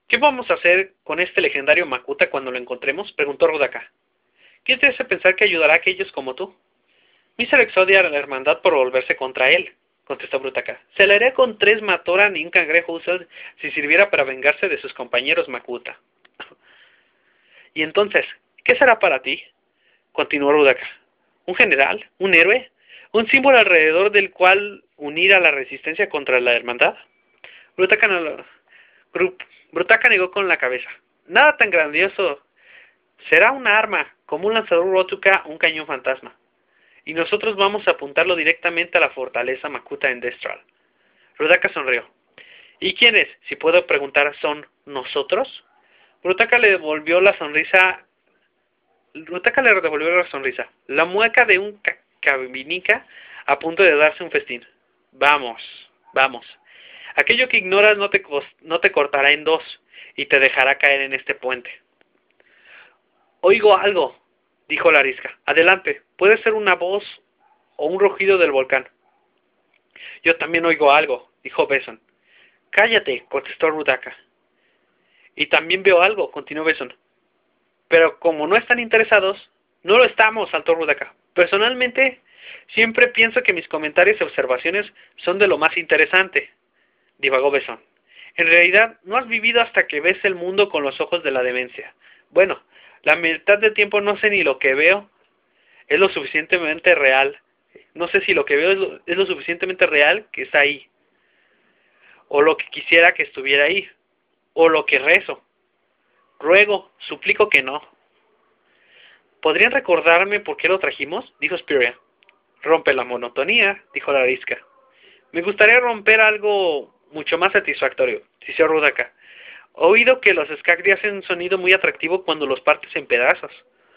¿Qué vamos a hacer con este legendario Makuta cuando lo encontremos?, preguntó Rudaka. ¿Qué te hace pensar que ayudará a aquellos como tú? Miser exodia a la hermandad por volverse contra él, contestó Brutaka. Se le haría con 3 Matoran y un cangrejo Usopp si sirviera para vengarse de sus compañeros Makuta. ¿Y entonces, qué será para ti?, continuó Rudaka. ¿Un general? ¿Un héroe? ¿Un símbolo alrededor del cual unir a la resistencia contra la hermandad? Brutaka, Brutaka negó con la cabeza. Nada tan grandioso. Será un arma, como un lanzador Rotuka o un cañón fantasma. Y nosotros vamos a apuntarlo directamente a la fortaleza Makuta en Destral. Rudaka sonrió. ¿Y quiénes, si puedo preguntar, son nosotros? Brutaka le devolvió la sonrisa. La mueca de un cabinica a punto de darse un festín. Vamos, vamos. Aquello que ignoras no te cortará en dos y te dejará caer en este puente. Oigo algo, dijo la arisca. Adelante, puede ser una voz o un rugido del volcán. Yo también oigo algo, dijo Beson. Cállate, contestó Rudaka. Y también veo algo, continuó Beson. Pero como no están interesados, no lo estamos, saltó Rudaka. Personalmente, siempre pienso que mis comentarios y observaciones son de lo más interesante, divagó Beson. En realidad, no has vivido hasta que ves el mundo con los ojos de la demencia. Bueno, la mitad del tiempo no sé ni lo que veo es lo suficientemente real. No sé si lo que veo es lo suficientemente real que está ahí. O lo que quisiera que estuviera ahí. O lo que rezo. Ruego, suplico que no. ¿Podrían recordarme por qué lo trajimos?, dijo Spiria. Rompe la monotonía, dijo la arisca. Me gustaría romper algo mucho más satisfactorio, dijo Rudaka. He oído que los Skagdi hacen un sonido muy atractivo cuando los partes en pedazos.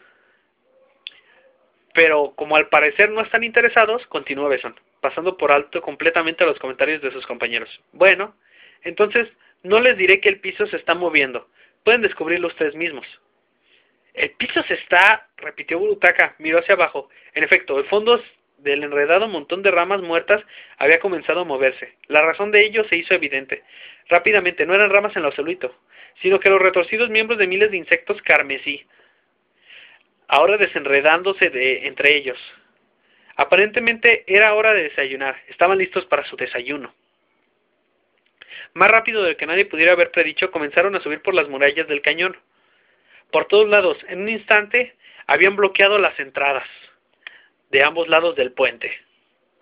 Pero como al parecer no están interesados, continuó Beson, pasando por alto completamente los comentarios de sus compañeros. Bueno, entonces no les diré que el piso se está moviendo. Pueden descubrirlo ustedes mismos. El piso se está, repitió Brutaka, miró hacia abajo. En efecto, el fondo del enredado montón de ramas muertas había comenzado a moverse. La razón de ello se hizo evidente. Rápidamente, no eran ramas en lo absoluto, sino que los retorcidos miembros de miles de insectos carmesí, ahora desenredándose entre ellos. Aparentemente era hora de desayunar. Estaban listos para su desayuno. Más rápido de lo que nadie pudiera haber predicho, comenzaron a subir por las murallas del cañón. Por todos lados, en un instante, habían bloqueado las entradas de ambos lados del puente.